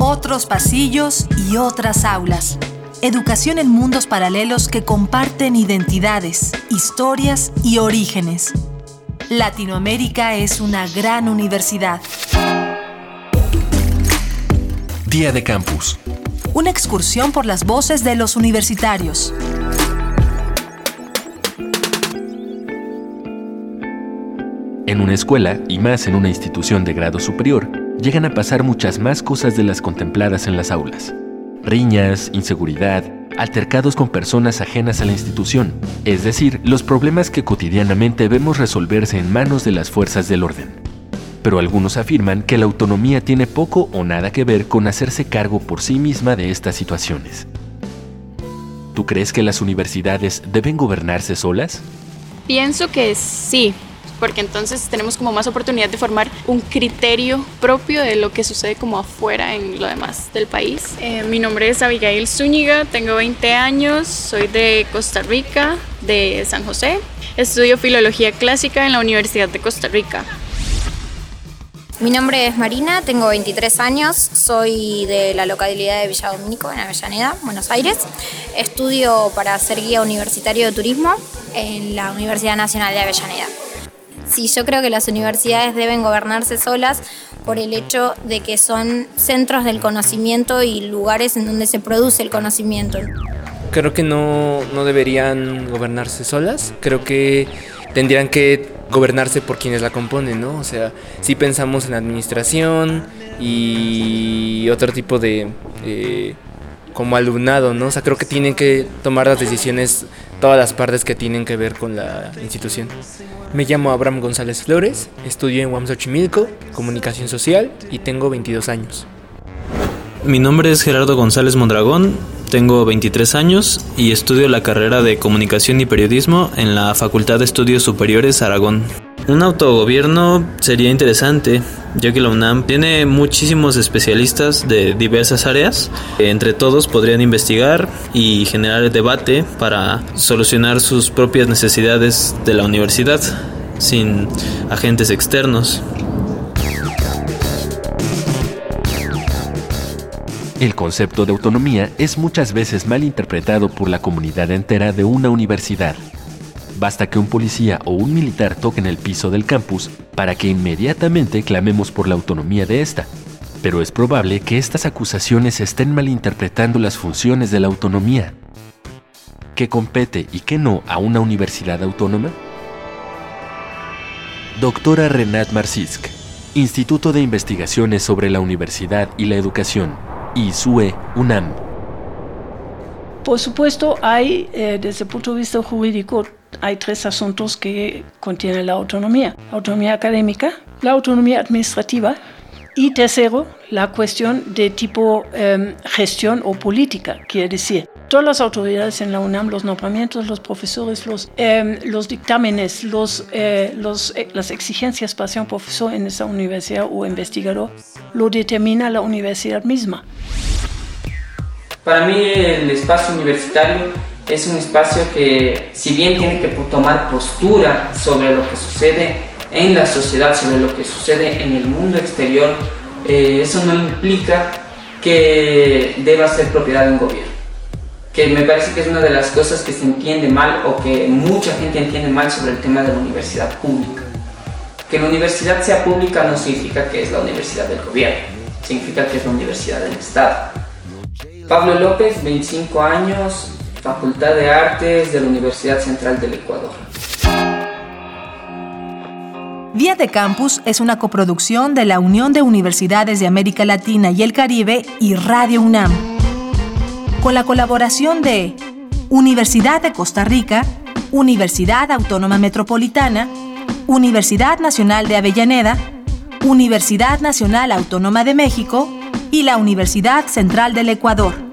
Otros pasillos y otras aulas. Educación en mundos paralelos que comparten identidades, historias y orígenes. Latinoamérica es una gran universidad. Día de Campus. Una excursión por las voces de los universitarios. En una escuela, y más en una institución de grado superior, llegan a pasar muchas más cosas de las contempladas en las aulas. Riñas, inseguridad, altercados con personas ajenas a la institución, es decir, los problemas que cotidianamente vemos resolverse en manos de las fuerzas del orden. Pero algunos afirman que la autonomía tiene poco o nada que ver con hacerse cargo por sí misma de estas situaciones. ¿Tú crees que las universidades deben gobernarse solas? Pienso que sí, porque entonces tenemos como más oportunidad de formar un criterio propio de lo que sucede como afuera en lo demás del país. Mi nombre es Abigail Zúñiga, tengo 20 años, soy de Costa Rica, de San José. Estudio Filología Clásica en la Universidad de Costa Rica. Mi nombre es Marina, tengo 23 años, soy de la localidad de Villa Domínico, en Avellaneda, Buenos Aires. Estudio para ser guía universitario de turismo en la Universidad Nacional de Avellaneda. Sí, yo creo que las universidades deben gobernarse solas por el hecho de que son centros del conocimiento y lugares en donde se produce el conocimiento. Creo que no deberían gobernarse solas, creo que tendrían que gobernarse por quienes la componen, ¿no? O sea, si pensamos en administración y otro tipo de como alumnado, ¿no? O sea, creo que tienen que tomar las decisiones todas las partes que tienen que ver con la institución. Me llamo Abraham González Flores, estudio en UAM Xochimilco, Comunicación Social y tengo 22 años. Mi nombre es Gerardo González Mondragón, tengo 23 años y estudio la carrera de Comunicación y Periodismo en la Facultad de Estudios Superiores Aragón. Un autogobierno sería interesante, ya que la UNAM tiene muchísimos especialistas de diversas áreas. Entre todos podrían investigar y generar debate para solucionar sus propias necesidades de la universidad, sin agentes externos. El concepto de autonomía es muchas veces mal interpretado por la comunidad entera de una universidad. Basta que un policía o un militar toquen el piso del campus para que inmediatamente clamemos por la autonomía de esta. Pero es probable que estas acusaciones estén malinterpretando las funciones de la autonomía. ¿Qué compete y qué no a una universidad autónoma? Doctora Renat Marcisk, Instituto de Investigaciones sobre la Universidad y la Educación, ISUE, UNAM. Por supuesto, hay, desde el punto de vista jurídico, hay tres asuntos que contiene la autonomía. Autonomía académica, la autonomía administrativa y tercero, la cuestión de tipo gestión o política. Quiere decir, todas las autoridades en la UNAM, los nombramientos, los profesores, los dictámenes, las exigencias para ser un profesor en esa universidad o investigador, lo determina la universidad misma. Para mí el espacio universitario es un espacio que, si bien tiene que tomar postura sobre lo que sucede en la sociedad, sobre lo que sucede en el mundo exterior, eso no implica que deba ser propiedad de un gobierno. Que me parece que es una de las cosas que se entiende mal o que mucha gente entiende mal sobre el tema de la universidad pública. Que la universidad sea pública no significa que es la universidad del gobierno, significa que es la universidad del Estado. Pablo López, 25 años, Facultad de Artes de la Universidad Central del Ecuador. Día de Campus es una coproducción de la Unión de Universidades de América Latina y el Caribe y Radio UNAM, con la colaboración de Universidad de Costa Rica, Universidad Autónoma Metropolitana, Universidad Nacional de Avellaneda, Universidad Nacional Autónoma de México y la Universidad Central del Ecuador.